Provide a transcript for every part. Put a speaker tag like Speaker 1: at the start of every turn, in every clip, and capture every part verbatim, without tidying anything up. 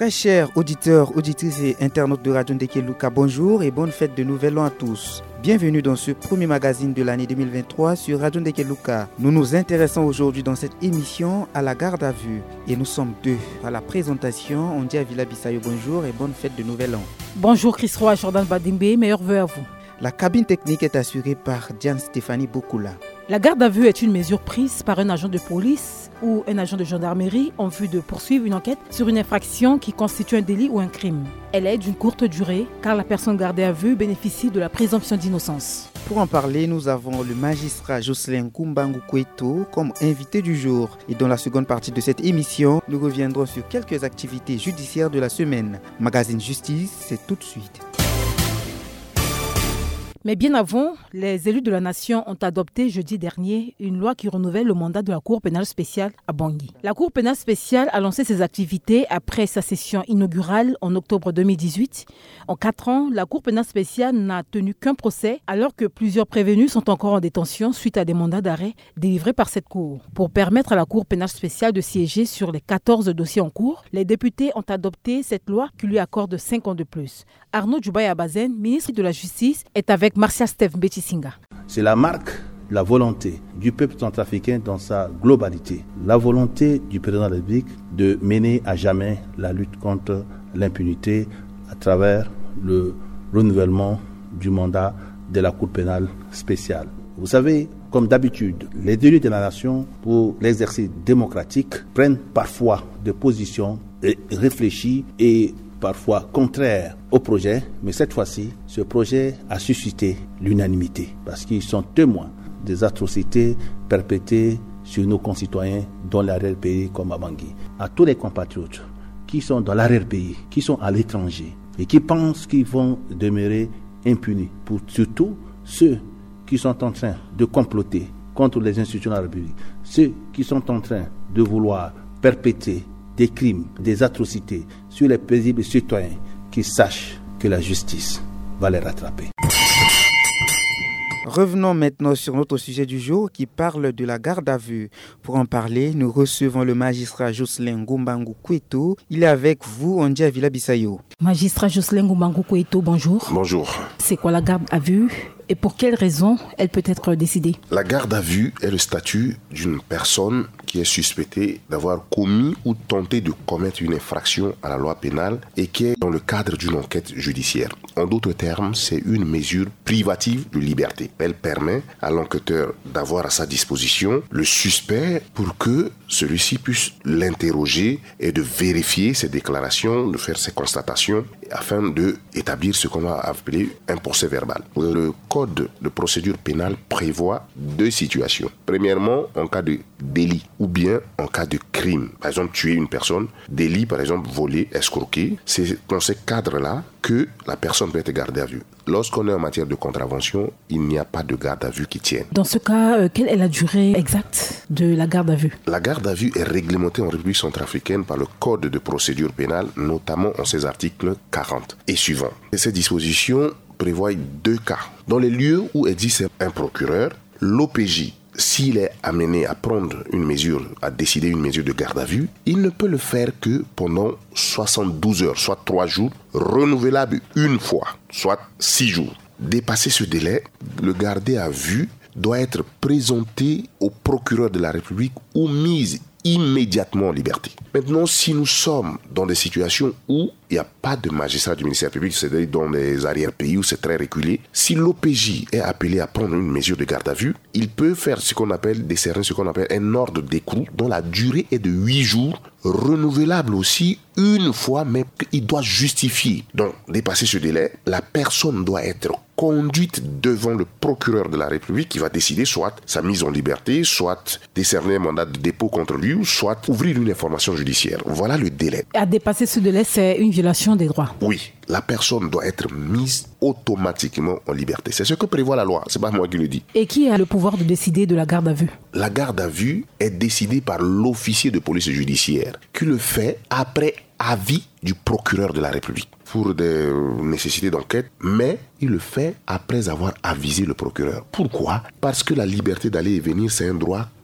Speaker 1: Très chers auditeurs, auditrices et internautes de Radio Ndekeluka, bonjour et bonne fête de Nouvel An à tous. Bienvenue dans ce premier magazine de l'année deux mille vingt-trois sur Radio Ndekeluka. Nous nous intéressons aujourd'hui dans cette émission à la garde à vue et nous sommes deux. À la présentation, on dit à Villa Bissayo bonjour et bonne fête de Nouvel An.
Speaker 2: Bonjour Chris Roy, Jordan Badimbe, meilleurs vœux à vous.
Speaker 1: La cabine technique est assurée par Diane Stéphanie Bokula.
Speaker 2: La garde à vue est une mesure prise par un agent de police ou un agent de gendarmerie en vue de poursuivre une enquête sur une infraction qui constitue un délit ou un crime. Elle est d'une courte durée car la personne gardée à vue bénéficie de la présomption d'innocence.
Speaker 1: Pour en parler, nous avons le magistrat Jocelyn Kumbangu Kweto comme invité du jour. Et dans la seconde partie de cette émission, nous reviendrons sur quelques activités judiciaires de la semaine. Magazine Justice, c'est tout de suite.
Speaker 2: Mais bien avant, les élus de la nation ont adopté jeudi dernier une loi qui renouvelle le mandat de la Cour pénale spéciale à Bangui. La Cour pénale spéciale a lancé ses activités après sa session inaugurale en octobre deux mille dix-huit. En quatre ans, la Cour pénale spéciale n'a tenu qu'un procès alors que plusieurs prévenus sont encore en détention suite à des mandats d'arrêt délivrés par cette Cour. Pour permettre à la Cour pénale spéciale de siéger sur les quatorze dossiers en cours, les députés ont adopté cette loi qui lui accorde cinq ans de plus. Arnaud Djoubaya-Bazen, ministre de la Justice, est avec Marcia Steph Bechisinga.
Speaker 3: C'est la marque de la volonté du peuple centrafricain dans sa globalité. La volonté du président de la République de mener à jamais la lutte contre l'impunité à travers le renouvellement du mandat de la Cour pénale spéciale. Vous savez, comme d'habitude, les élus de la nation, pour l'exercice démocratique, prennent parfois des positions réfléchies et parfois contraires au projet, mais cette fois-ci, ce projet a suscité l'unanimité parce qu'ils sont témoins des atrocités perpétrées sur nos concitoyens dans l'arrière-pays comme à Bangui. À tous les compatriotes qui sont dans l'arrière-pays, qui sont à l'étranger et qui pensent qu'ils vont demeurer impunis, pour surtout ceux qui sont en train de comploter contre les institutions de la République, ceux qui sont en train de vouloir perpétrer des crimes, des atrocités sur les paisibles citoyens, qui sachent que la justice va les rattraper.
Speaker 1: Revenons maintenant sur notre sujet du jour qui parle de la garde à vue. Pour en parler, nous recevons le magistrat Jocelyn Kumbangu Kweto. Il est avec vous, on dit à Villa Bissayo.
Speaker 2: Magistrat Jocelyn Kumbangu Kweto, bonjour.
Speaker 4: Bonjour.
Speaker 2: C'est quoi la garde à vue et pour quelles raisons elle peut être décidée?
Speaker 4: La garde à vue est le statut d'une personne qui est suspectée d'avoir commis ou tenté de commettre une infraction à la loi pénale et qui est dans le cadre d'une enquête judiciaire. En d'autres termes, c'est une mesure privative de liberté. Elle permet à l'enquêteur d'avoir à sa disposition le suspect pour que celui-ci puisse l'interroger et de vérifier ses déclarations, de faire ses constatations afin d'établir ce qu'on va appeler un procès verbal. Le Code de procédure pénale prévoit deux situations. Premièrement, en cas de délit ou bien en cas de crime. Par exemple, tuer une personne, délit par exemple, voler, escroquer. C'est dans ces cadres-là que la personne peut être gardée à vue. Lorsqu'on est en matière de contravention, il n'y a pas de garde à vue qui tienne.
Speaker 2: Dans ce cas, euh, quelle est la durée exacte de la garde à vue?
Speaker 4: La garde à vue est réglementée en République centrafricaine par le Code de procédure pénale, notamment en ses articles quarante et suivants. Et ces dispositions prévoient deux cas. Dans les lieux où existe un procureur, l'O P J, s'il est amené à prendre une mesure, à décider une mesure de garde à vue, il ne peut le faire que pendant soixante-douze heures, soit trois jours, renouvelable une fois, soit six jours. Dépassé ce délai, le gardé à vue doit être présenté au procureur de la République ou mis immédiatement en liberté. Maintenant, si nous sommes dans des situations où il n'y a pas de magistrat du ministère public, c'est-à-dire dans les arrière-pays où c'est très reculé, si l'O P J est appelé à prendre une mesure de garde à vue, il peut faire ce qu'on appelle, décerner ce qu'on appelle un ordre d'écrou dont la durée est de huit jours, renouvelable aussi une fois, mais il doit justifier. Donc, dépasser ce délai, la personne doit être conduite devant le procureur de la République qui va décider soit sa mise en liberté, soit décerner un mandat de dépôt contre lui, ou soit ouvrir une information judiciaire. Voilà le délai.
Speaker 2: À dépasser ce délai, c'est une violation des droits.
Speaker 4: Oui, la personne doit être mise automatiquement en liberté. C'est ce que prévoit la loi, c'est pas moi qui le dis.
Speaker 2: Et qui a le pouvoir de décider de la garde à vue?
Speaker 4: La garde à vue est décidée par l'officier de police judiciaire qui le fait après avis du procureur de la République pour des nécessités d'enquête, mais il le fait après avoir avisé le procureur. Pourquoi? Parce que la liberté d'aller et venir, c'est un droit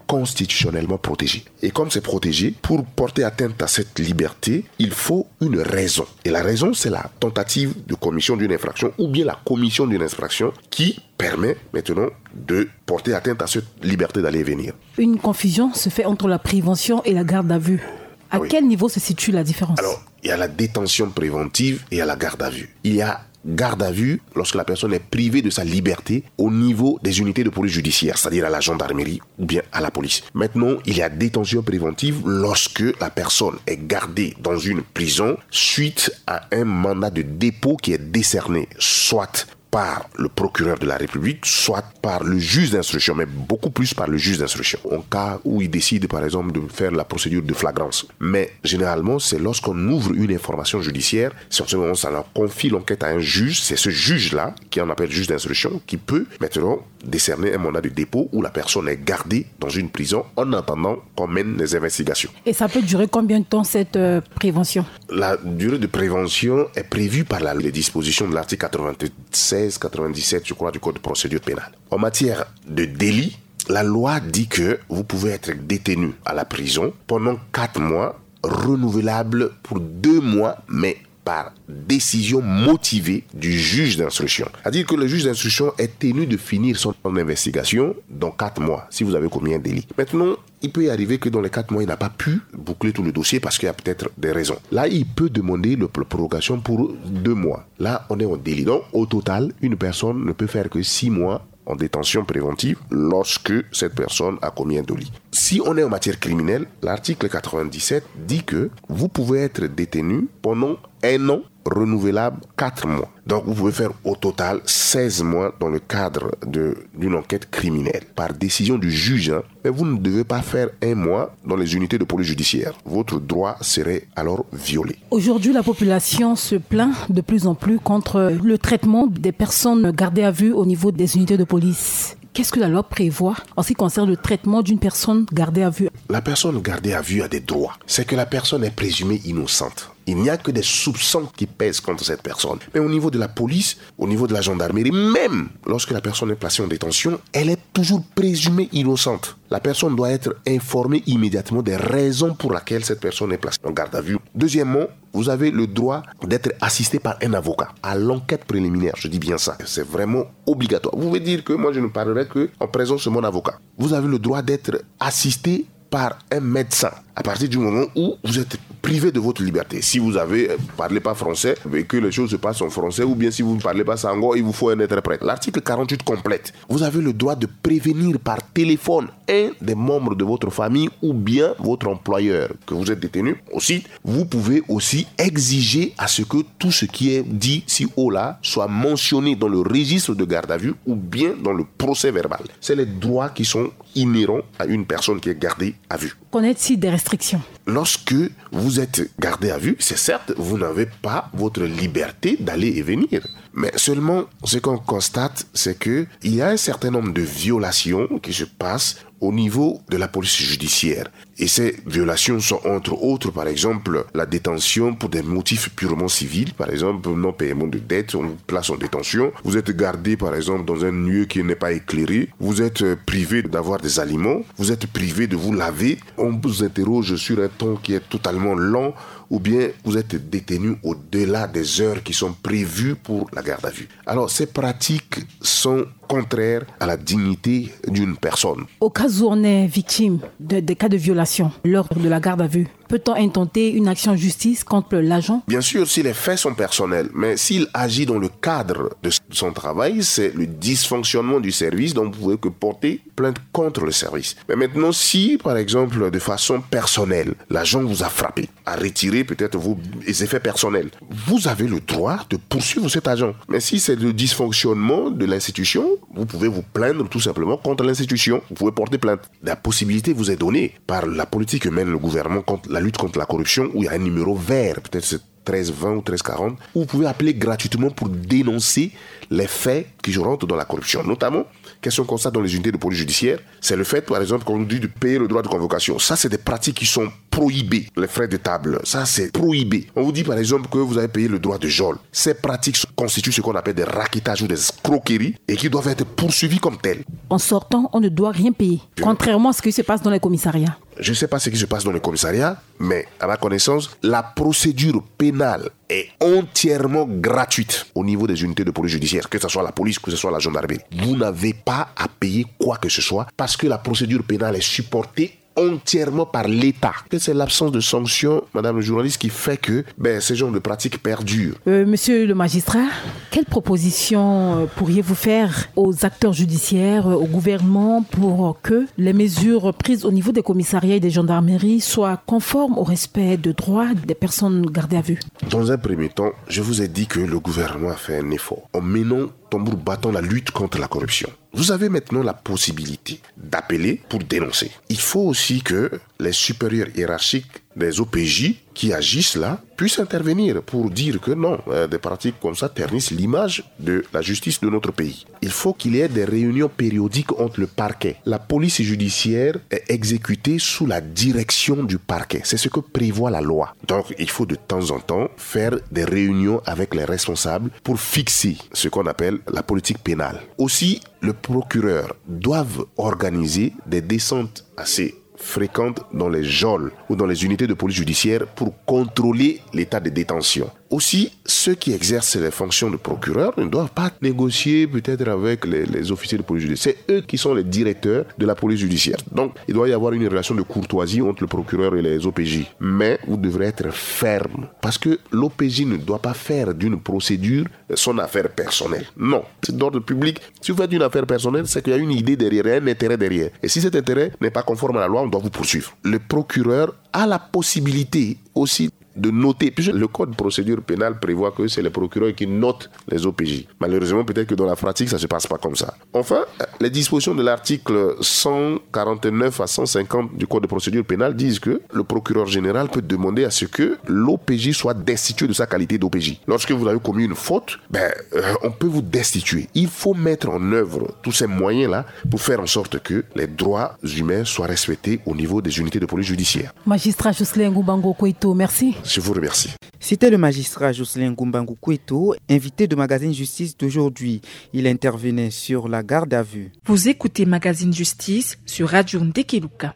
Speaker 4: constitutionnellement protégé. Et comme c'est protégé, pour porter atteinte à cette liberté, il faut une raison. Et la raison, c'est la tentative de commission d'une infraction ou bien la commission d'une infraction qui permet maintenant de porter atteinte à cette liberté d'aller et venir.
Speaker 2: Une confusion se fait entre la prévention et la garde à vue. À
Speaker 4: Ah oui.
Speaker 2: quel niveau se situe la différence?
Speaker 4: Alors, il y a la détention préventive et il y a la garde à vue. Il y a garde à vue lorsque la personne est privée de sa liberté au niveau des unités de police judiciaire, c'est-à-dire à la gendarmerie ou bien à la police. Maintenant, il y a détention préventive lorsque la personne est gardée dans une prison suite à un mandat de dépôt qui est décerné soit par le procureur de la République, soit par le juge d'instruction, mais beaucoup plus par le juge d'instruction, en cas où il décide par exemple de faire la procédure de flagrance. Mais généralement, c'est lorsqu'on ouvre une information judiciaire, c'est en ce moment ça leur confie l'enquête à un juge, c'est ce juge-là, qui en appelle juge d'instruction, qui peut maintenant décerner un mandat de dépôt où la personne est gardée dans une prison en attendant qu'on mène les investigations.
Speaker 2: Et ça peut durer combien de temps cette euh, prévention?
Speaker 4: La durée de prévention est prévue par la, les dispositions de l'article quatre-vingt-seize quatre-vingt-dix-sept, je crois, du Code de procédure pénale. En matière de délit, la loi dit que vous pouvez être détenu à la prison pendant quatre mois, renouvelable pour deux mois, mais par décision motivée du juge d'instruction. C'est-à-dire que le juge d'instruction est tenu de finir son investigation dans quatre mois, si vous avez commis un délit. Maintenant, il peut y arriver que dans les quatre mois, il n'a pas pu boucler tout le dossier parce qu'il y a peut-être des raisons. Là, il peut demander la prorogation pour deux mois. Là, on est en délit. Donc, au total, une personne ne peut faire que six mois en détention préventive lorsque cette personne a commis un délit. Si on est en matière criminelle, l'article quatre-vingt-dix-sept dit que vous pouvez être détenu pendant un an renouvelable quatre mois. Donc vous pouvez faire au total seize mois dans le cadre de, d'une enquête criminelle par décision du juge. Hein, mais vous ne devez pas faire un mois dans les unités de police judiciaire. Votre droit serait alors violé.
Speaker 2: Aujourd'hui, la population se plaint de plus en plus contre le traitement des personnes gardées à vue au niveau des unités de police. Qu'est-ce que la loi prévoit en ce qui concerne le traitement d'une personne gardée à vue?
Speaker 4: La personne gardée à vue a des droits. C'est que la personne est présumée innocente. Il n'y a que des soupçons qui pèsent contre cette personne. Mais au niveau de la police, au niveau de la gendarmerie, même lorsque la personne est placée en détention, elle est toujours présumée innocente. La personne doit être informée immédiatement des raisons pour lesquelles cette personne est placée en garde à vue. Deuxièmement, vous avez le droit d'être assisté par un avocat à l'enquête préliminaire. Je dis bien ça. C'est vraiment obligatoire. Vous pouvez dire que moi, je ne parlerai qu'en présence de mon avocat. Vous avez le droit d'être assisté par un médecin à partir du moment où vous êtes privé de votre liberté. Si vous avez parlez pas français et que les choses se passent en français, ou bien si vous ne parlez pas sango, il vous faut un interprète. L'article quarante-huit complète. Vous avez le droit de prévenir par téléphone un des membres de votre famille ou bien votre employeur que vous êtes détenu. Aussi, vous pouvez aussi exiger à ce que tout ce qui est dit si haut là soit mentionné dans le registre de garde à vue ou bien dans le procès verbal. C'est les droits qui sont inhérents à une personne qui est gardée à vue.
Speaker 2: Connaît-il des restrictions?
Speaker 4: Lorsque vous êtes gardé à vue, c'est certes, vous n'avez pas votre liberté d'aller et venir. Mais seulement, ce qu'on constate, c'est qu'il y a un certain nombre de violations qui se passent au niveau de la police judiciaire. Et ces violations sont entre autres, par exemple, la détention pour des motifs purement civils, par exemple, non-paiement de dette, on vous place en détention. Vous êtes gardé, par exemple, dans un lieu qui n'est pas éclairé. Vous êtes privé d'avoir des aliments. Vous êtes privé de vous laver. On vous interroge sur un temps qui est totalement lent. Ou bien vous êtes détenu au-delà des heures qui sont prévues pour la garde à vue. Alors, ces pratiques sont contraires à la dignité d'une personne.
Speaker 2: Au cas où on est victime de, de cas de violation lors de la garde à vue, peut-on intenter une action en justice contre l'agent?
Speaker 4: Bien sûr, si les faits sont personnels, mais s'il agit dans le cadre de son travail, c'est le dysfonctionnement du service, donc vous pouvez que porter plainte contre le service. Mais maintenant, si, par exemple, de façon personnelle, l'agent vous a frappé, a retiré peut-être vos effets personnels, vous avez le droit de poursuivre cet agent. Mais si c'est le dysfonctionnement de l'institution, vous pouvez vous plaindre tout simplement contre l'institution. Vous pouvez porter plainte. La possibilité vous est donnée par la politique que mène le gouvernement contre la lutte contre la corruption, où il y a un numéro vert. Peut-être c'est treize vingt ou treize quarante, où vous pouvez appeler gratuitement pour dénoncer les faits qui rentrent dans la corruption. Notamment, question qu'on constate dans les unités de police judiciaire, c'est le fait, par exemple, qu'on nous dit de payer le droit de convocation. Ça, c'est des pratiques qui sont prohibées. Les frais de table, ça, c'est prohibé. On vous dit, par exemple, que vous avez payé le droit de geôle. Ces pratiques constituent ce qu'on appelle des raquettages ou des escroqueries et qui doivent être poursuivies comme telles.
Speaker 2: En sortant, on ne doit rien payer, contrairement à ce qui se passe dans les commissariats.
Speaker 4: Je ne sais pas ce qui se passe dans les commissariats, mais à ma connaissance, la procédure pénale est entièrement gratuite au niveau des unités de police judiciaire, que ce soit la police, que ce soit la gendarmerie. Vous n'avez pas à payer quoi que ce soit parce que la procédure pénale est supportée entièrement par l'État. C'est l'absence de sanctions, madame le journaliste, qui fait que ben, ces genres de pratiques perdurent.
Speaker 2: Euh, monsieur le magistrat, quelles propositions euh, pourriez-vous faire aux acteurs judiciaires, euh, au gouvernement, pour que les mesures prises au niveau des commissariats et des gendarmeries soient conformes au respect de droits des personnes gardées à vue?
Speaker 4: Dans un premier temps, je vous ai dit que le gouvernement a fait un effort en menant tambour battant la lutte contre la corruption. Vous avez maintenant la possibilité d'appeler pour dénoncer. Il faut aussi que les supérieurs hiérarchiques des O P J qui agissent là puissent intervenir pour dire que non, euh, des pratiques comme ça ternissent l'image de la justice de notre pays. Il faut qu'il y ait des réunions périodiques entre le parquet. La police judiciaire est exécutée sous la direction du parquet. C'est ce que prévoit la loi. Donc, il faut de temps en temps faire des réunions avec les responsables pour fixer ce qu'on appelle la politique pénale. Aussi, le procureur doit organiser des descentes assez fréquentes dans les geôles ou dans les unités de police judiciaire pour contrôler l'état de détention. Aussi, ceux qui exercent les fonctions de procureur ne doivent pas négocier peut-être avec les, les officiers de police judiciaire. C'est eux qui sont les directeurs de la police judiciaire. Donc, il doit y avoir une relation de courtoisie entre le procureur et les O P J. Mais vous devrez être ferme parce que l'O P J ne doit pas faire d'une procédure son affaire personnelle. Non, c'est d'ordre public. Si vous faites une affaire personnelle, c'est qu'il y a une idée derrière, un intérêt derrière. Et si cet intérêt n'est pas conforme à la loi, on doit vous poursuivre. Le procureur a la possibilité aussi de noter, puisque le code de procédure pénale prévoit que c'est les procureurs qui notent les O P J. Malheureusement, peut-être que dans la pratique, ça ne se passe pas comme ça. Enfin, les dispositions de l'article cent quarante-neuf à cent cinquante du code de procédure pénale disent que le procureur général peut demander à ce que l'O P J soit destitué de sa qualité d'O P J. Lorsque vous avez commis une faute, ben, euh, on peut vous destituer. Il faut mettre en œuvre tous ces moyens-là pour faire en sorte que les droits humains soient respectés au niveau des unités de police judiciaire.
Speaker 2: Magistrat Jocelyn Ngumbango Koueto, merci.
Speaker 4: Je vous remercie.
Speaker 1: C'était le magistrat Jocelyn Ngumbango Koueto, invité de Magazine Justice d'aujourd'hui. Il intervenait sur la garde à vue.
Speaker 5: Vous écoutez Magazine Justice sur Radio Ndekeluka.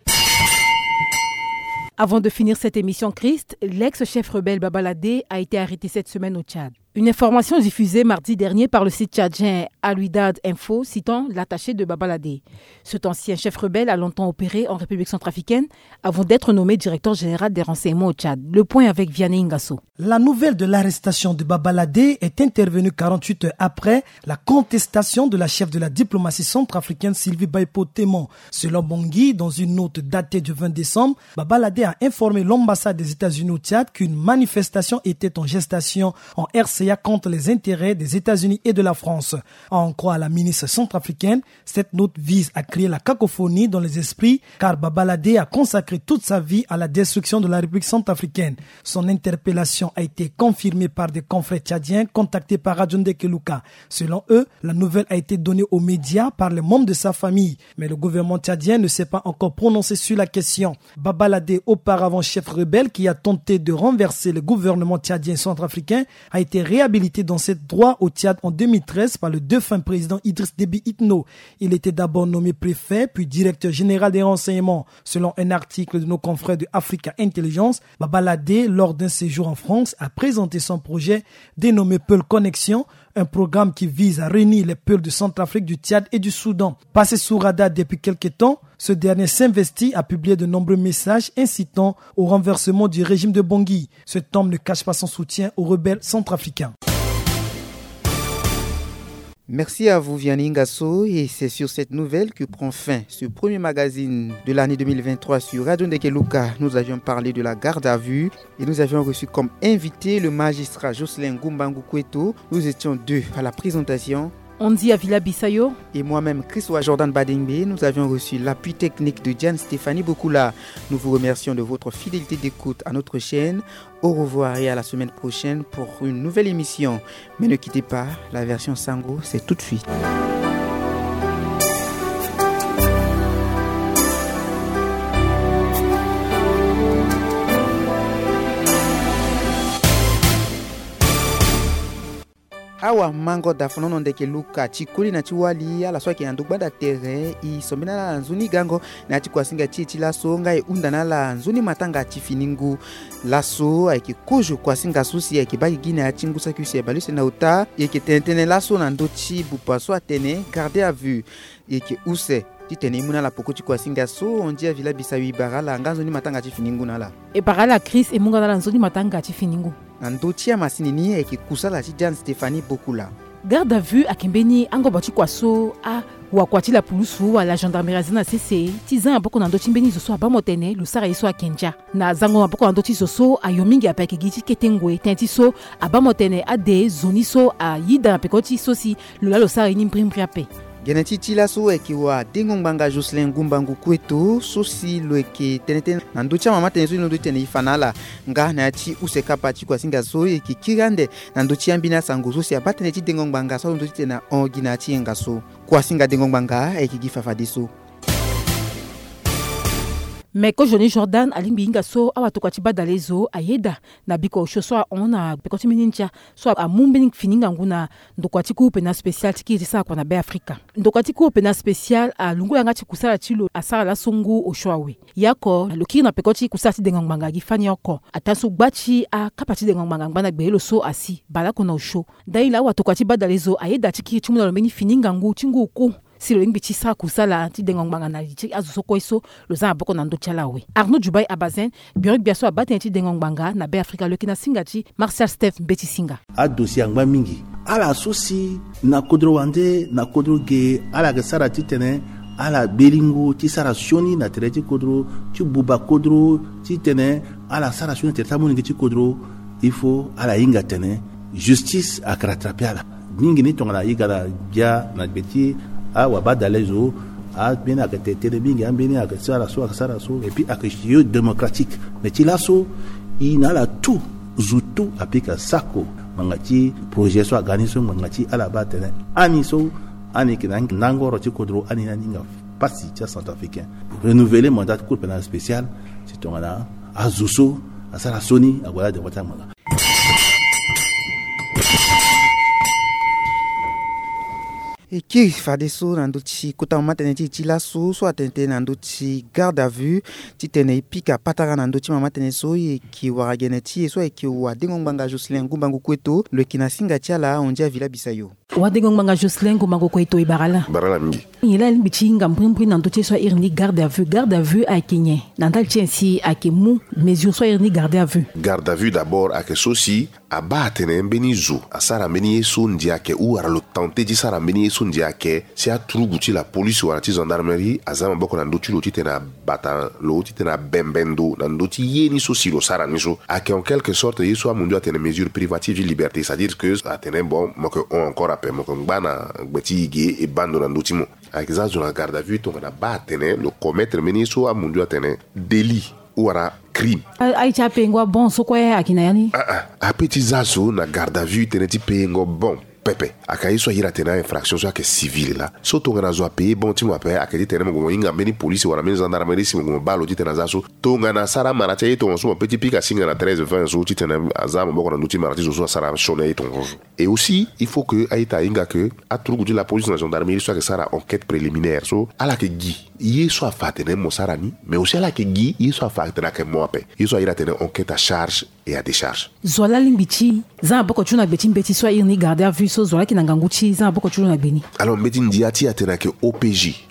Speaker 2: Avant de finir cette émission Christ, l'ex-chef rebelle Baba Ladé a été arrêté cette semaine au Tchad. Une information diffusée mardi dernier par le site tchadien Aluidad Info citant l'attaché de Baba Ladé. Cet ancien chef rebelle a longtemps opéré en République centrafricaine avant d'être nommé directeur général des renseignements au Tchad. Le point avec Vianney Ngasso.
Speaker 6: La nouvelle de l'arrestation de Baba Ladé est intervenue quarante-huit heures après la contestation de la chef de la diplomatie centrafricaine Sylvie Baipo Témon. Selon Bangui, dans une note datée du vingt décembre, Baba Ladé a informé l'ambassade des États-Unis au Tchad qu'une manifestation était en gestation en R C A contre les intérêts des États-Unis et de la France. À en croire la ministre centrafricaine, cette note vise à créer la cacophonie dans les esprits car Baba Ladé a consacré toute sa vie à la destruction de la République centrafricaine. Son interpellation a été confirmée par des confrères tchadiens contactés par Radio Ndekeluka. Selon eux, la nouvelle a été donnée aux médias par les membres de sa famille, mais le gouvernement tchadien ne s'est pas encore prononcé sur la question. Baba Ladé, auparavant chef rebelle qui a tenté de renverser le gouvernement tchadien centrafricain, a été réhabilité dans ses droits au Tchad en deux mille treize par le défunt président Idriss Déby Itno. Il était d'abord nommé préfet puis directeur général des renseignements. Selon un article de nos confrères de Africa Intelligence, Baba Ladé, lors d'un séjour en France, a présenté son projet dénommé Peul Connexion, un programme qui vise à réunir les peuls de Centrafrique, du Tchad et du Soudan. Passé sous radar depuis quelques temps, ce dernier s'investit à publier de nombreux messages incitant au renversement du régime de Bangui. Cet homme ne cache pas son soutien aux rebelles centrafricains.
Speaker 1: Merci à vous Vianney Ngasso et c'est sur cette nouvelle que prend fin ce premier magazine de l'année deux mille vingt-trois sur Radio Ndekeluka. Nous avions parlé de la garde à vue et nous avions reçu comme invité le magistrat Jocelyn Ngumbango Koueto. Nous étions deux à la présentation.
Speaker 2: On dit à Villa Bissayo.
Speaker 1: Et moi-même, Christois Jordan Badingbe, nous avions reçu l'appui technique de Diane Stéphanie Bokula. Nous vous remercions de votre fidélité d'écoute à notre chaîne. Au revoir et à la semaine prochaine pour une nouvelle émission. Mais ne quittez pas, la version Sango, c'est tout de suite. Awa mango da fonono ndeke luka chikuli na chiwali ala swaki andukba da terrain i sombina la nzuni gango na chikwasinga chichi la songa e unda na la nzuni matanga chifiningu laso aiki kuju kwasinga susi aiki bagi gine achingusa kusi e baluse na uta yeke tentene laso na ndochi bupaso atene garder à vue yeke use titene imuna la poko chikwasinga so ondia Villa Bissayo barala nganzoni matanga chifiningu na la
Speaker 2: e barala Chris e munga na la nzuni matanga chifiningu
Speaker 1: nandotia masinini eki kusala ci Diane Stéphanie Bokula.
Speaker 2: Garde à vue à Kembeni ango bati kwaso a wakwati la pulusu à la gendarmerie na C C tizan boko nando chimbeni zoso abamotene lusara yeso a Kenja na zango boko nando tisoso a yomingi apeke giti ketengwe tentiso abamotene ade zoniso a yida pekoti sosi lula lusara ni mprimpri ape
Speaker 1: Geneti tilaso eki wa Dengongbanga Jocelyn Gumbangu Kweto sosi lo eki teneten nanducha mama teneso ino tene ifanala nga na ti useka pati kwa singa so eki kirande nanduchi ambina sango sosi abatene ti Dengongbanga so ndo tena ongina ti ngaso kwa singa Dengongbanga eki gifafadiso.
Speaker 2: Meko Johnny Jordan alimbi inga so awatoka chiba dalezo ayeda na biko shoswa ona bekoti minincha so amumbe fininga nguna ndokwati ku pena special tiki tisa kwa na be Afrika ndokwati ku pena special a lungu yanga chikusala chilo asara la sungu oshwawe yako lokina pekoti kusati dengongbanga gifani yoko atasu gbachi a kapati dengongbanga ngana gbelo so asi balako na osho daila awatoka chiba dalezo ayeda tiki chumuna lomeni fininga ngu chingu ku si le ngbichi sa kusala ti dengongbanga na ti azusoko iso loza boko na ndochalawe Arnaud Dubai Abazen biok biaso abaten ti dengongbanga na be Afrika lokina singati Marcel Steph Mbeti Singa
Speaker 3: a dossier ngba mingi ala sosi na kodro wande na kodro ge ala ga sara ti tene ala belingo ti sara shoni na tere ti kodro ti buba kodro ti tene ala sara shoni tere tamoni ti kodro il faut ala inga tene justice a rattraper ala mingi ni tonga igala bia na beti a waba dalezo a bien a tete de bingi ambeni a sara so a sara so et puis a question démocratique mais ti laso ina la tout zutu apika sako mangati projet so organiso mangati ala batene ani so ani kinang nangoro ti kodro ani ninga pasi ti centrafricain renouveler mandat cour pénal spécial ti tongana azuso a sara soni a wala de wata manga.
Speaker 1: Et qui fa des sauts dans d'autres côté matin ti ti la so so atente dans d'autres garde à vue ti tene pika patara dans d'autres matin so et qui wara geneti so et qui wa Dengongbanga Jocelyn Gumbangu Kweto le kinasinga tiala ondia Villa Bissayo
Speaker 2: wa Dengongbanga Jocelyn Gumbangu Kweto e barala
Speaker 4: barala mingi
Speaker 2: ila mbichinga mprimpri dans d'autres so irni garde à vue garde à vue a Kenya nandal tiensi a kemu mesure so irni garde à vue
Speaker 4: garde à vue d'abord a que sosi abatene mbeni zo asara mbeni yeso ndia ke ou ara le tenter di sara mbeni yeso ndia ke si a truguti la police ou la gendarmerie azama boko na ndotu loti tena bata loti tena bembendo na ndoti yeni so si lo sara niso a que en quelque sorte yeso a mundu atene mesure privative de liberté, c'est-à-dire que atene bon moko on encore appelle moko ngana gbeti ige e bando na ndoti mo a que ça dans la garde à vue to na batene le commettre mbeni so a mundu atene délit ou ara crime.
Speaker 2: Aicha pengwa bon soko ya akina yani.
Speaker 4: Ah ah, a petit zazo na garde à vue teneti pengo bon. Pepe akayi so hira tena infraction so ke civil la so to ngana zo payer bon ti mo payer akedi tena mo inga meni police wala meni gendarmerie si mo balo ti tena zaso to ngana sara mara te to so petit pika singa na treize vingt so ti tena azam boko na nuti mara ti so sara chone ton et aussi il faut que aita inga que a trugu de la police na gendarmerie so que sara enquête préliminaire so ala ke gi yi so fa tena mo sara ni mais aussi ala ke gi yi so fa tena ke mo ape yi so hira tena enquête à charge et à décharge
Speaker 2: zola limbichi za boko tuna beti mbeti so irni garder à vue so zola ki nanganguchi za boko tuna beni
Speaker 4: alors mbeti ndiati atena ke O P J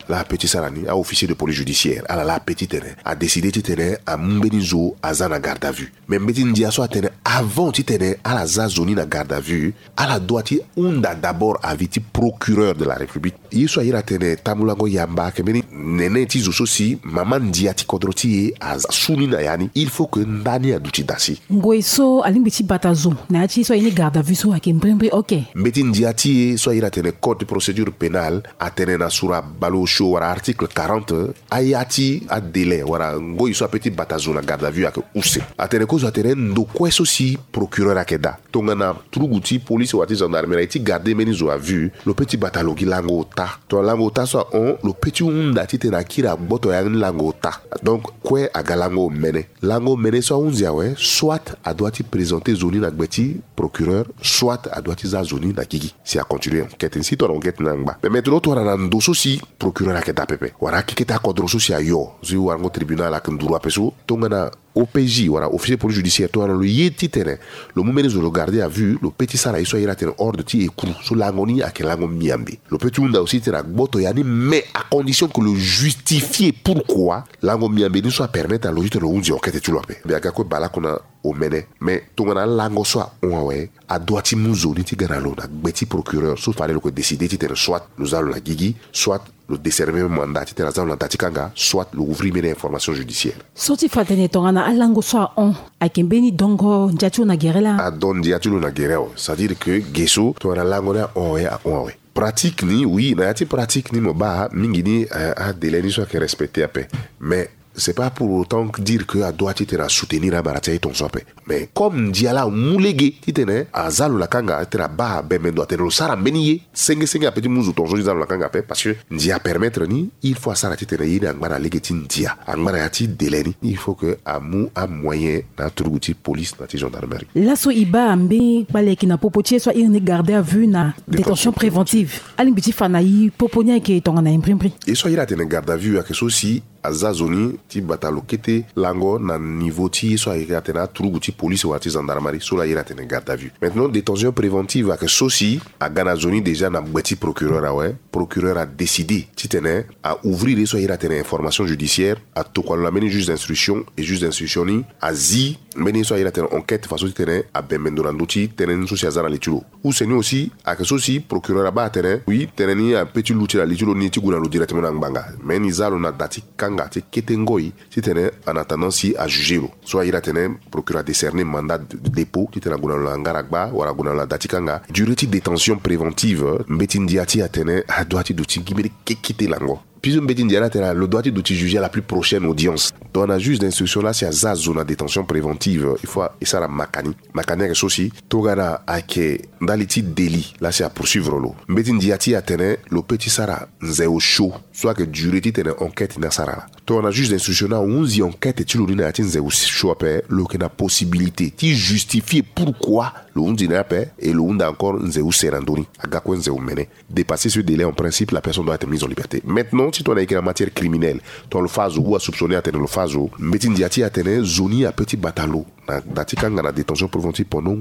Speaker 4: la petite sarani a officier de police judiciaire ala la petite tene a décidé ti tene a mbenizo azana garde à vue mais mbeti ndia so tene avant ti tene ala za zoni na garde à vue ala doit ti unda d'abord aviti procureur de la République il soit ira tene tamulango yamba ke meni nene ti zo si maman ndia ti kodroti az suni na yani il faut que ndani aduti dasi
Speaker 2: ngoiso alimbiti batazo na ti so ini garde à vue so akembrembre OK
Speaker 4: mbeti ndia ti so ira tene code de procédure pénale a tene na sura balo show wara article quarante ayati a délai wara ngoiso petit batazo na garde à vue ak use a tene ko zo tene ndo kweso si procureur akeda tongana truguti police wati gendarmerie ti garder meni zo a vue le petit batalo ki lango ta to lango ta so on le petit unda ti tena kira boto ya lango ta donc kwe agalango mene lango mene so unzia we soit a doit ti présenter zoni na gbeti procureur soit a doit ti za zoni na gigi si a continuer enquête ainsi to enquête nangba mais maintenant to na ndoso si procureur akeda pepe wara kiketa kodroso si ayo zi wango tribunal ak nduru apeso tongana O P J, voilà, officier de police judiciaire, toi, le yeti terrain, le moment où je regardais à vue, le petit sara, il soit il a terrain hors de ti et couru, sur l'angoni à quel langon miambi. Le petit unda aussi terrain boto yani, mais à condition que le justifier pourquoi langon miambi ne soit permettre à l'autre le undi enquête et tu l'as fait. Mais à quoi bala qu'on a au mene, mais ton gana lango soit on ouais, à doiti mouzo ni ti ganalo na beti procureur, sauf fallait le que décider ti terrain soit nous allons la gigi, soit le décerner mandat ti terrain dans tatikanga, soit le ouvrir mes informations judiciaires.
Speaker 2: Soti fatene tongana alango soit on akembeni dongo njatu na gerela
Speaker 4: a don njatu na gerela c'est-à-dire que gesso to na lango na on ouais on ouais pratique ni oui na yati pratique ni mo ba mingi ni a délai ni soit que respecter après mais c'est pas pour autant dire que a doit être à soutenir à baratia ton sope mais comme diala mulege titene a zalo la kanga tera ba be men doit être sara beniye senge senge a petit muzu ton zalo la kanga pe parce que dia permettre ni il faut sara titene yini angmana legetin dia angmana yati deleni il faut que amu a moyen na truguti police na ti gendarmerie
Speaker 2: laso iba ambe baleki na popotier soit il ne garder à vue na détention préventive alimbiti fanayi poponia ke tongana imprimpri
Speaker 4: et soit il a tene garde à vue à que ceci azazoni ti batalo kete lango na niveau ti so ayira tena truguti police ou artisan gendarmerie so la ira tena garde à vue maintenant détention préventive à que soci a ganazoni déjà na beti procureur a ouais procureur a décidé ti tena à ouvrir so ira tena information judiciaire à to ko la meni juge d'instruction et juge d'instruction ni a zi meni so ira tena enquête façon ti tena a ben mendorandoti tena so si azana litulo ou c'est aussi à que soci procureur a ba tena oui tena ni a petit luti la litulo ni ti guna lo directement na nganga meni zalo na dati ngati ketengoi si tene en attendant si à juger lo soit il a tene procureur décerner mandat de dépôt qui tene guna la ngaragba wala guna la datikanga durée de détention préventive mbetindiati a tene a doati duti giberi kekite lango puis un bétin diana tena le doit de juger à la plus prochaine audience dans la juge d'instruction là c'est à za zone de détention préventive il faut et ça la makani makani que aussi togana ake daliti délit là c'est à poursuivre lo bétin diati a tene le petit sara nzeo chaud soit que durée tene enquête na sara to na juge d'instruction là onze enquête ti lo na ati nzeo chaud pe lo que na possibilité ti justifier pourquoi le undi na pe et le unda encore nzeo serandoni aga ko nzeo mene dépasser ce délai en principe la personne doit être mise en liberté maintenant si tu as écrit en matière criminelle, tu as le phase ou à soupçonner à tenir le phase ou, mais tu as tenir zoni à petit batalo, dans la détention préventive pendant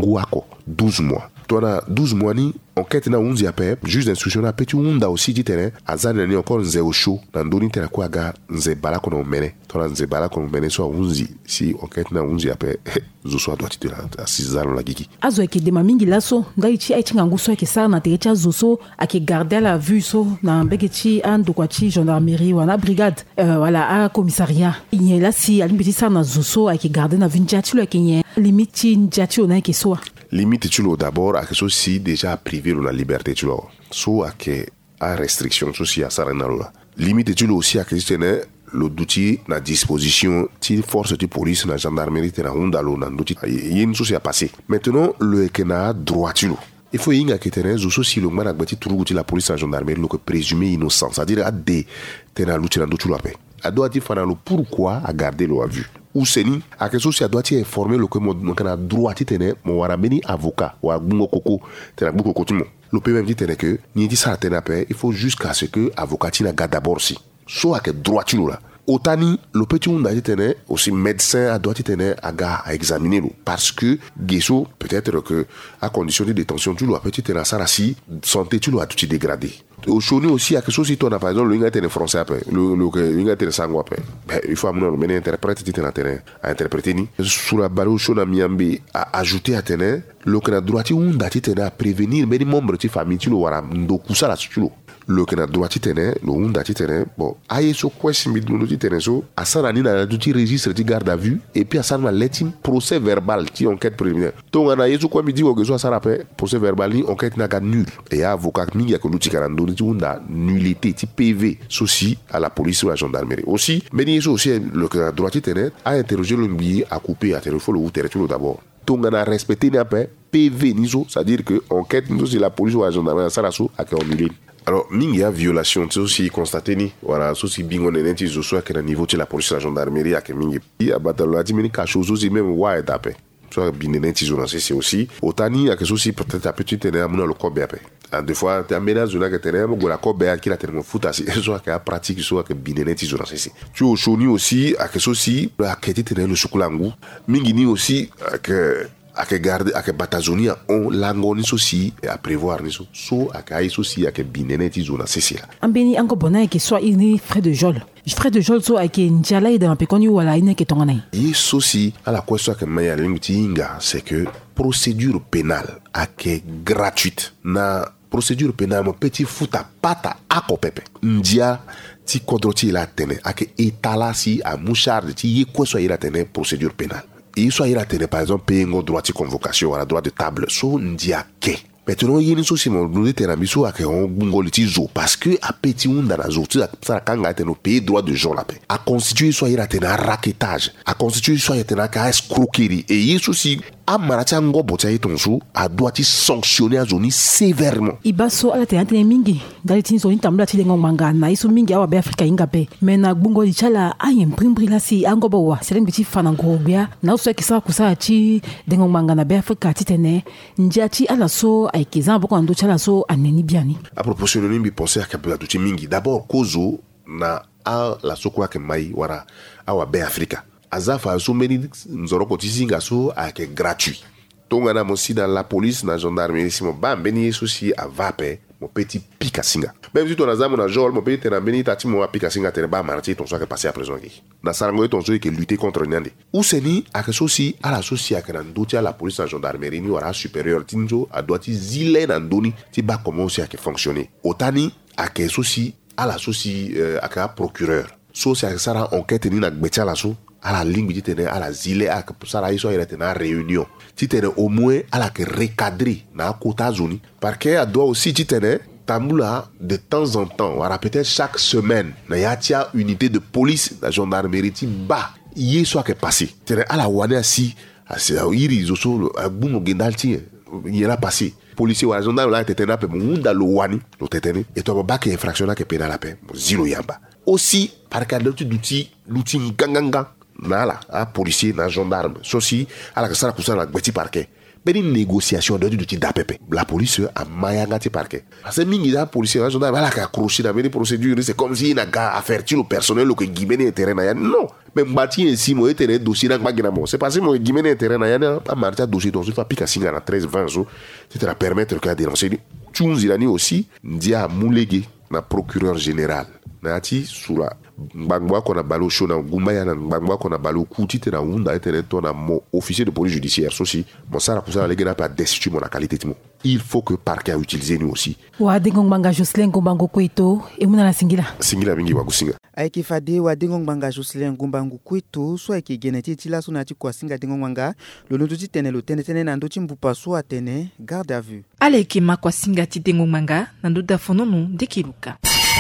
Speaker 4: douze mois. Tu as douze mois ni enquête na onze ya pe juge d'instruction na petit unda aussi dit terrain azana ni encore nzeo show na ndoni tera kwa ga nze bala kono mene to na nze bala kono mene so onze si enquête na onze ya pe zo so doit être la sizalo la gigi
Speaker 2: azo ke de mamingi laso ndai chi ai tinga nguso ke sa na te cha zoso ake garder la vue so na mbeketi ando kwa chi gendarmerie wana brigade euh, voilà à commissariat il là si alimbiti sa na zoso ake garder na vue njati lo kenye limite njati ona ke so
Speaker 4: limite tu lo d'abord à quelque chose si déjà privé la liberté tu lo so à que à restriction aussi à ça na lo limite tu lo aussi à que tenait le douti na disposition ti force de police na gendarmerie na honda lo na douti il y a une chose à passer maintenant le kena droit tu lo il faut y que tenait zo si le man a bati truguti la police na gendarmerie le que présumé innocent c'est-à-dire à des tena luti na douti lo pe a doit dire fana le pourquoi à garder lo à vue ou seni a quelque chose a doit être informer le que mon kana droit ti tene mo wara meni avocat wa bungo koko tena bungo koko timo le peut même dire tene que ni dit ça tena pe il faut jusqu'à ce que avocat ti na garde d'abord si so à que droit tu là Otani, le petit monde a été aussi médecin a doit être à examiner parce que Gesso peut-être que à condition de détention tu dois petit être ça si santé tu dois tout dégradé. Au choni aussi à quelque chose si toi par exemple le gars était français après le le le gars était sango après il faut amener le interprète tu na terrain à interpréter ni sur la balle au chona miambe à ajouter à terrain le que na droit tu on dati à prévenir mais les membres de famille tu le wara ndo kusala tu le le que na droit tu tene le on dati tene bon aye so question mi do tu tene so à ça na ni na tu registre tu garde à vue et puis à ça na let procès verbal ti enquête préliminaire donc on a yeso quoi mi dit que so ça rappelle procès verbal ni enquête na ga nul et avocat mi ya que l'outil karando ti on a nullité ti P V souci à la police ou à la gendarmerie aussi mais ni aussi le que na droit tu tene a interroger le billet à couper à téléphone ou territoire d'abord donc on a respecté n'a pas P V niso c'est-à-dire que enquête nous c'est la police ou la gendarmerie ça la so à que annulé. Alors, il y a violation, c'est aussi constaté, ni voilà, aussi bingo nenenti zo soit que le niveau de la police, la gendarmerie, à que mingi, il y a batalo la dimini quelque chose aussi même ouais tapé. Soit bin nenenti zo c'est aussi. Otani à que aussi peut-être à petit tenir mon le corps béapé. À deux fois, tu amènes zona que tenir mon la corps béa qui la tenir foot assez, soit que pratique soit que bin nenenti zo c'est. Tu au choni aussi à que aussi à que tenir le chocolangu. Mingi ni aussi que à que garder à que batazonia on langoni aussi à prévoir niso so à que aussi à que bineneti zona c'est là
Speaker 2: ambeni ango bona que soit ini frais de jol frais de jol so à que njala ida mapekoni wala ine que tongana
Speaker 4: et ceci à la question que maya lingutinga c'est que procédure pénale à que gratuite na procédure pénale mon petit futa pata ako pepe ndia ti kodroti la tene à que etala si à mouchard ti ye quoi soit la tene procédure pénale. Et soit il a tenu par exemple payé un droit de convocation à la droit de table so ndia ke maintenant il y a une chose mon nous était ami so à que on bungoliti zo parce que à petit on dans la zo ça quand a tenu payer droit de jour la paix à constituer soit il a tenu raquettage à constituer soit il a tenu à escroquerie et il aussi a maracha ngo botia itonso a doit sanctionner a zoni sévèrement
Speaker 2: ibaso ala te antene mingi dali tin zoni tambla ti lengo manga na iso mingi awa be Afrika ingape mena bungo di chala ayen primbri la si ango bawa selen biti fanango bia na so ki sa kusa ti dengo manga na be Afrika ti tene ndia ti ala so ay kizan boko ando chala so aneni biani
Speaker 4: a propos de nimbi penser à kabla tuti mingi d'abord kozo na a la sokwa ke mai wara awa be Afrika azafa so meni nzoro kotizinga so ake gratuit tonga na mosi dans la police na gendarmerie si mo ba beni souci a vape mon petit pika singa même si ton azam na jol mon petit na beni tati mo pika singa te ba marti ton so que passer à prison ki na sarango ton so que lutter contre nyande ou seni ake souci à la souci ake na ndoti à la police na gendarmerie ni wara supérieur tinjo a doiti zile na ndoni ti ba comment aussi ake fonctionner otani ake souci à la souci ake procureur so c'est ça enquête ni na gbetia la so à la ligne tu tenais à la zile à que ça là ils sont il était en réunion tu tenais au moins à la que recadrer na quota zone parce que a doit aussi tu tenais tamula de temps en temps voilà peut-être chaque semaine na ya tia unité de police la gendarmerie ti ba y soit que passé tenais à la wane si à c'est iri zoso a bumo gendal ti y là passé policier ou gendarme là était na pe munda lo wani lo tetene et toi ba que infraction na que pénal la paix zilo yamba aussi par que l'outil l'outil ganganga nala a policier na gendarme ceci à la sala kusala gbeti parquet ben une négociation de du d'APP la police a mayanga ti parquet parce que mingi da policier na gendarme la ka accrocher dans les procédures c'est comme si il na ga affaire ti le personnel le que guimene intérêt na ya non même bati ainsi mo était dossier na magina mo c'est parce que mo guimene intérêt na ya na pas marcha dossier donc il faut piquer singa na treize vingt jours c'était la permettre que dénoncer tchounzi lani aussi ndia moulégué na procureur général na ti sous la mbangwa kona balo shona gumbaya na mbangwa kona balo kuti te na unda etene to na mo officier de police judiciaire sosi mon sara kusala legena pa destituer mon qualité timo il faut que parquet a utilisé nous aussi
Speaker 2: wa dingong banga Jocelyn Gumbango Kwito e muna na singila
Speaker 4: singila mingi wa kusinga
Speaker 1: aiki fade wa dingong banga Jocelyn Gumbango Kwito so aiki geneti tila so na ti kwa singa dingong banga lo no ti tene lo tene tene na ndo ti mbupa so atene garde à vue
Speaker 5: aleki makwa singa ti dingong banga na ndo da fononu dekiluka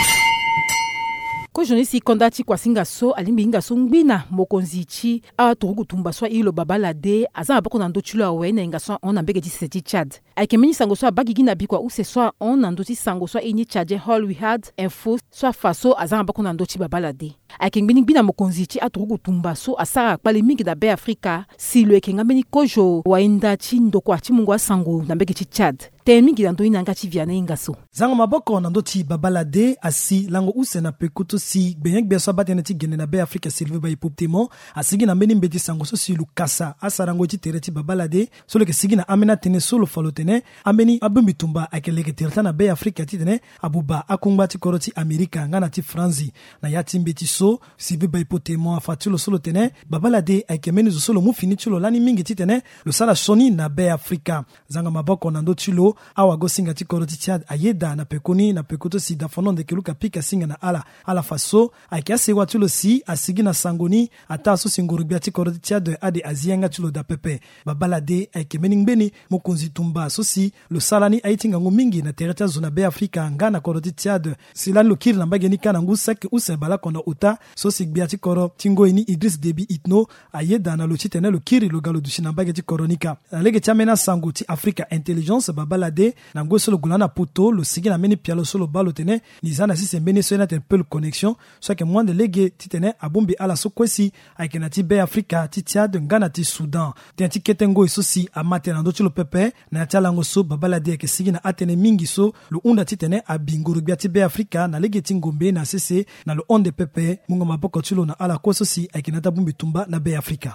Speaker 2: ko journaliste kondati kwa singa so alimbi inga so ngbina mokonzi chi a turugu tumba so ilo babalade aza abako na ndochulo awe na inga so on ambege ti seti Chad aike mini sango so abagi gina bikwa ou se so on na ndoti sango so ini Chad hall we had info so faso aza abako na ndochi babalade akengbening bina mokonzi chi atrugu tumba so asara kpale mingi da be Afrika si lo ekengambeni kojo wainda chi ndoko chi mungwa sango na mbeke chi Chad temi gilanto inanga chi viana ingaso
Speaker 6: zanga maboko na ndo chi babalade asi lango usena pekuto si benyek beso batene ti gene na be Afrika Sylvie Baipoptemo asigi na mbeni mbeti sango so si lukasa asarango chi tere ti babalade so le ke sigi na amena tene solo falotene ambeni abumbi tumba akeleke terta na be Afrika ti tene abuba akungba ti koroti Amerika ngana ti Franzi na yati mbeti so Sylvie Baipoptemo afatulo solo tene babalade akemeni zo solo mu fini chulo lani mingi ti tene lo sala soni na be Afrika zanga maboko na ndo chilo awa go singa ti koroti Chad ayeda na pekoni na pekoto si da fonon de keluka pika singa na ala ala faso akia sewa tulo si asigi na sangoni ata so singurubia ti koroti Chad ade azianga tulo da pepe babalade aike meningbeni mokonzi tumba so si lo salani aitinga ngumingi na tereta zona be Afrika ngana koroti Chad silani lo kiri na mbageni kana ngusake use bala kona uta so sigbia ti koro tingo ini Idris Deby Itno ayeda na lo chitene lo kiri lo galo dushi na mbage ti koronika lege chamena sango ti Africa Intelligence babala de na ngwe solo gulana poto lo sigi na meni pialo solo balo tene nizana si sembeni so na te peu connexion so ke mwande lege titene abumbi ala so kwesi aikena ti be Afrika ti Chad ngana ti Sudan ten ti ketengo so si amate na ndo pepe na tala ngo so babala de ke sigi na atene mingi so lo unda titene abinguru bia ti be Afrika na lege ti ngombe na sese na lo onde pepe mungo maboko tulo na ala ko so si aikena ta bumbi tumba na be Afrika.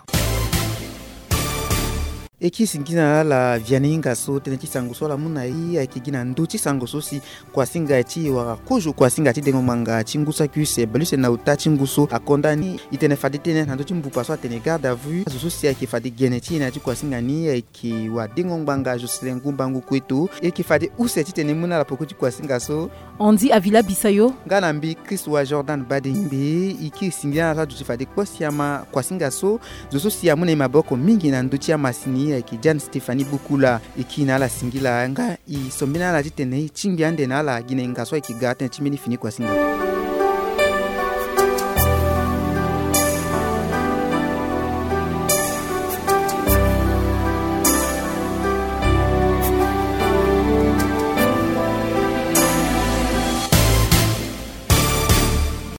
Speaker 1: Eki singina la vianinga so tene ti sango so la muna i eki gina ndo ti sango so si kwa singa ti wara kojo kwa singa ti dengo manga chingusa kuse baluse na uta chinguso akondani itene fadi tene na ndo ti mbupa so atene garde à vue so so si eki fadi gene ti na ti kwa singa ni eki wa dengo mbanga Jocelyn Ngumbangu kwetu eki fadi use ti tene muna la poko ti kwa singa so
Speaker 2: on dit Avila Bisayo
Speaker 1: ngana mbi Chris wa Jordan Badembe iki singina la du fadi kwa siama kwa singa so so so si amuna maboko mingi na ndo ti amasini ki Jan Stephanie Bukula ikina la singila nga i sombina la titene chimbiande na la ginenga so ikigata chimini fini kwa singa.